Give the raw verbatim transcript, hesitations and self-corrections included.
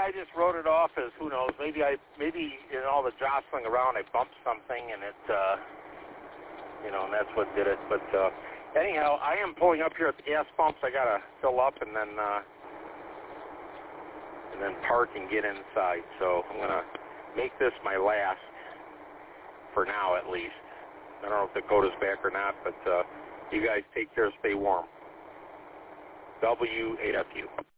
I just wrote it off as who knows. Maybe I maybe in all the jostling around I bumped something and it uh, you know, and that's what did it. But uh, anyhow, I am pulling up here at the gas pumps. I gotta fill up and then uh, and then park and get inside. So I'm gonna make this my last for now at least. I don't know if Dakota's back or not, but uh, you guys take care, stay warm. W A F U.